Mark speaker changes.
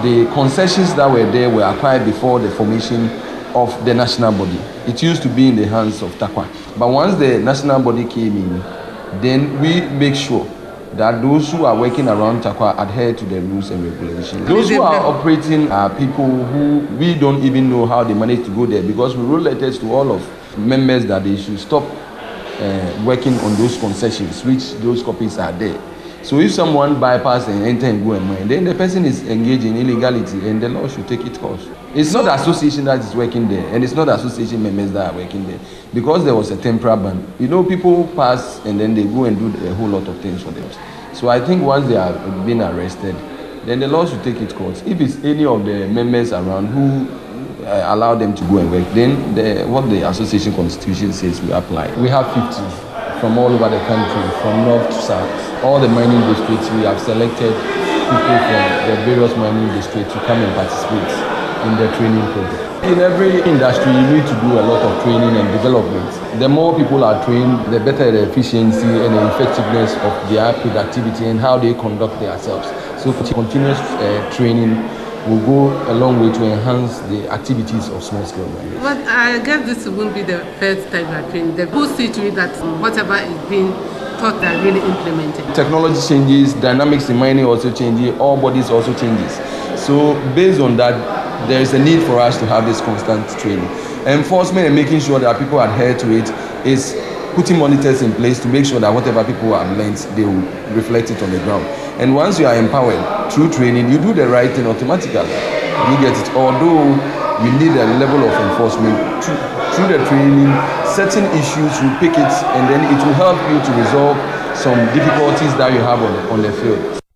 Speaker 1: the concessions that were there were acquired before the formation of the national body. It used to be in the hands of TAQWA. But once the national body came in, then we make sure that those who are working around TAQWA adhere to the rules and regulations. Those who are operating are people who we don't even know how they manage to go there, because we wrote letters to all of members that they should stop working on those concessions, which those copies are there. So if someone bypass and enter and go and mine, then the person is engaged in illegality and the law should take its course. It's not the association that is working there, and it's not the association members that are working there, because there was a temporary ban. You know, people pass and then they go and do a whole lot of things for them. So I think once they are being arrested, then the law should take its course. If it's any of the members around who allow them to go and work, then what the association constitution says will apply. We have 50 from all over the country, from north to south. All the mining districts, we have selected people from the various mining districts to come and participate in the training program. In every industry, you need to do a lot of training and development. The more people are trained, the better the efficiency and the effectiveness of their productivity and how they conduct themselves. So continuous training will go a long way to enhance the activities of small-scale miners.
Speaker 2: But I guess this won't be the first time you are training. The whole see to it that whatever is being taught are really implemented. Technology
Speaker 1: changes, dynamics in mining also changes, all bodies also changes. So based on that, there is a need for us to have this constant training. Enforcement and making sure that people adhere to it is putting monitors in place to make sure that whatever people have learned, they will reflect it on the ground. And once you are empowered through training, you do the right thing automatically. You get it. Although you need a level of enforcement through the training, certain issues you pick it, and then it will help you to resolve some difficulties that you have on the field.